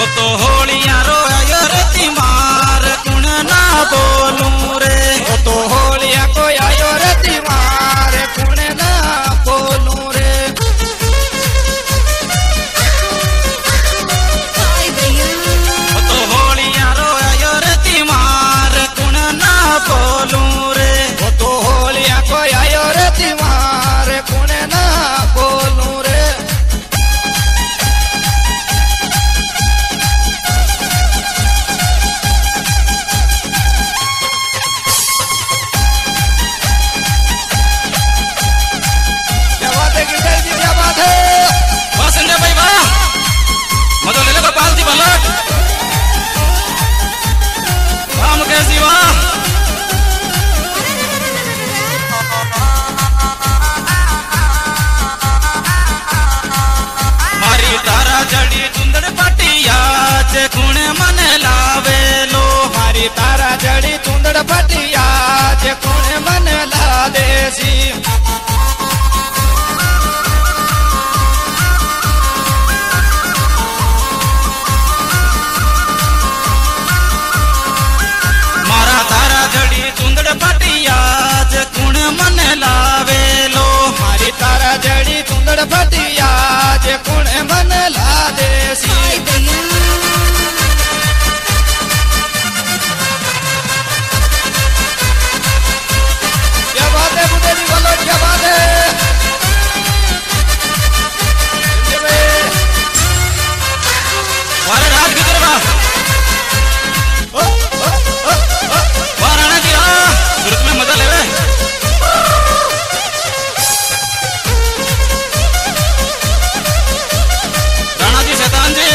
तो होलिया रो आयो रे तिमार कुण ना बोलूं रे। तो होलिया को आयो रे तिमार कुण ना बोलूं रे। तो होलिया रो आयो रे तिमार कुण ना बोलूं रे। तो होलिया को आयो रे तिमार कुण ना बोलूं रे। जड़ी चुंदड़ पटिया कुण मन लावे लो। मारी तारा जड़ी चुंदड़ पटिया कुण मन ला देसी। मारा तारा जड़ी चुंदड़ पटिया कुण मन लावे लो। मारी तारा जड़ी चुंदड़ पटिया कुण मन ला देसी। क्या बात है बुद्धे जी बोलो क्या बात है। राज की तरफ राणा जी सूरत में मजा ले। राणा जी शैतान जी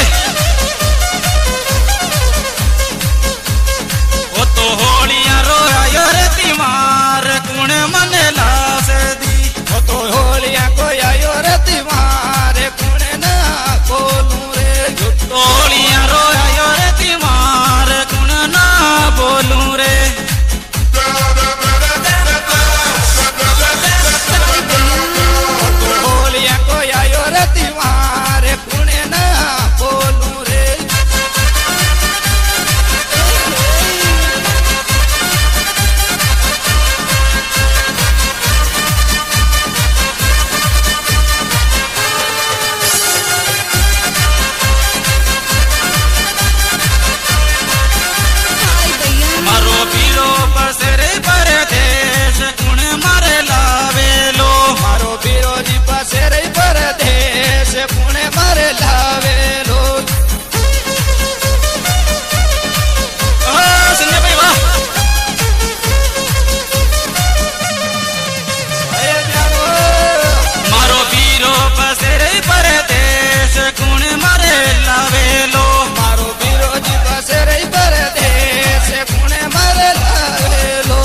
वो तो होलिया रो आयो रे तिमार कुण मन लास दी। वो तो होलिया को आयो रे तिमार कुण ना बोलूं रे। तो होलिया रो आयो रे तिमार कुण ना बोलूं रे। होलिया को आयो रे तिमार कुण ना बोलूं रे। मारो पीरो बसरे परदेश कुण मारे लावे लो। मारो पीरो जी बसेरे परदेश कुण मारे लावे लो। संजय भाई वाह। मारो पीरो बसरे परदेश कुण मारे लावे लो। मारो पीरो जी बसेरे परदेश कुण मारे लावे लो।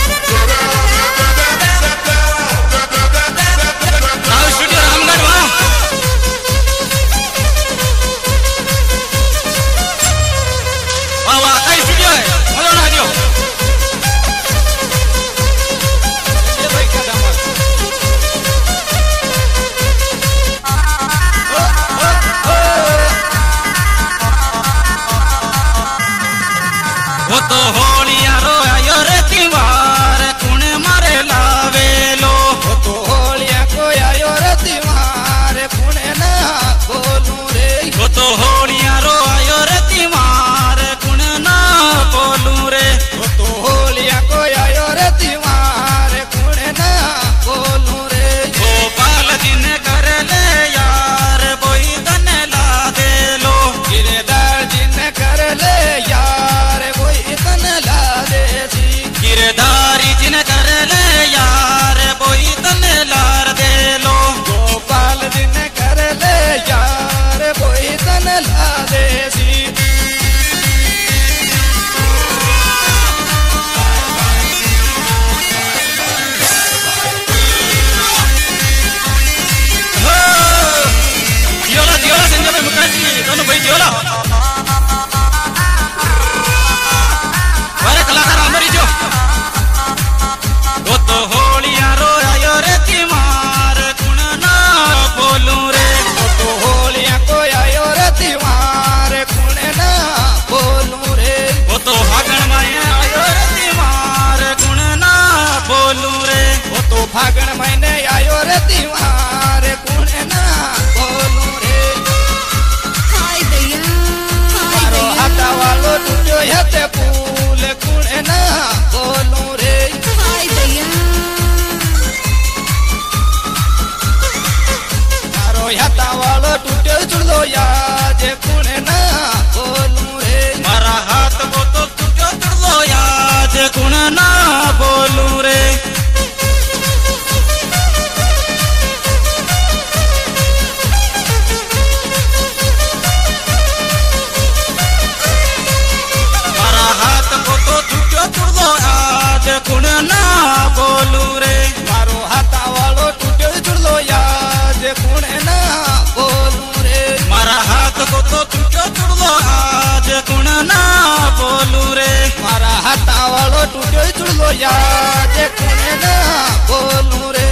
स्टूडियो रामगढ़ वाह। वाह वाह कई स्टूडियो है मजा ना दियो। ये भाई क्या धमाल। वो तो होलिया रो आयो रे तिमार कुण मारे लावे लो। वो तो होलिया को आयो रे तिमार कुण ना बोलूं रे। वो तो होलिया रो आयो रे तिमार कुण ना बोलूं रे। वो तो होलिया को आयो रे तिमार कुण ना बोलूं रे। गोपाल दिन कर ले यार बोई तन ला दे लो। गिरदार जिन कर ले यार कोई तन ला देसी। गिरधारी जिन कर ले यार बोई तन लार दे लो। गोपाल जिन कर ले यार कोई तन ला देसी। दियोला दियोला संजय भाई मुखर्जी दोनों भाई दियोला। अरे कलाकार हमारी जो वो तो होलिया रो आयो रे तिमार कुण ना बोलूं रे। वो तो होलिया को आयो रे तिमार कुण फागण महीने आयो रे त्योहार कुण ना बोलूं रे हाय दैया मारो हाथा वालो टूट्यो है ते फूल कुण ना बोलूं रे हाय दैया मारो हाथा वालो टूट्यो चुड़लो याद कुण ना बोलूं रे मारा हाथ वो तो तुझो तुड़लो याद कुण ना बोलूं रे मारा हाथ वो तो तुझो तुड़लो याद कुण ना बोलूं रे मारो हाथा वालो टूट्यो चुड़लो याद कुण ना बोलूं रे मारा हाथ को तो तुझो तुड़लो याद कुण ना बोलूं रे मारा हाथा वालो टूट्यो चुड़लो याद कुण ना बोलूं रे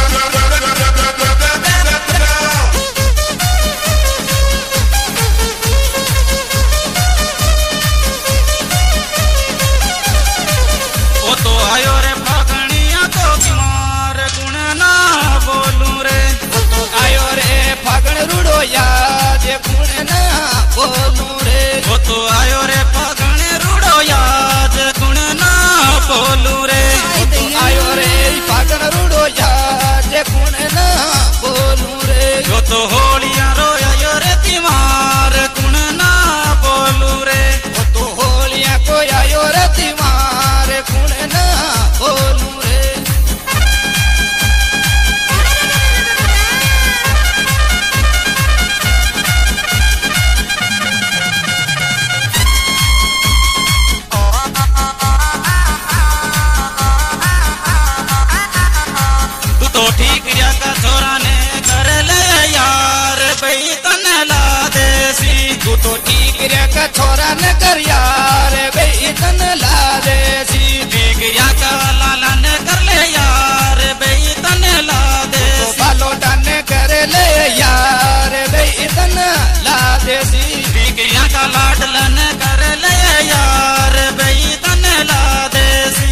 वो तो आयो रे फागणिया तो बीमार कुण ना बोलूं रे वो तो आयो रे फागण रूड़ो याद कुण ना बोलूं रे वो तो आयो रे फागण रूड़ो याद कुण ना बोलूं रे हाय दैया आयो रे फागण रूड़ो याद कुण ना बोलूं रे जो तो होलिया रो आयो रे बीमार कुण ना बोलूं रे वो तो होलिया को आयो रे त्योहार कुण ना बोलूं रे तू तो ठीक रिया का छोरा ने कर ले यार बई तने ला देसी तू तो ठीक रे का छोरा न कर यार बेइतन ला देसी ठीक रिया का लाला ने कर ले यार बई तने ला तो देसी बालो डाने कर ले यार बेइतन ला देसी बिगड़िया का लाडलन कर ले यार बई तने ला देसी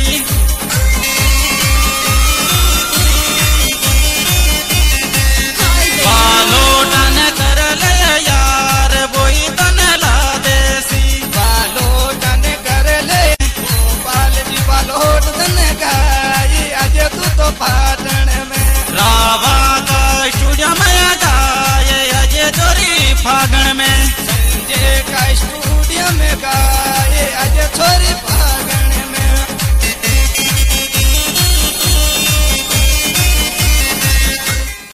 हाय दैया बालोटन कर ले यार बोई तने ला देसी बालो डाने कर ले गोपाल जी बालो डाने गाई आज तू तो पाटन में रावा का स्टूडियो में गाए अजय जोरी फागण में संजय का स्टूडियो में गाए आज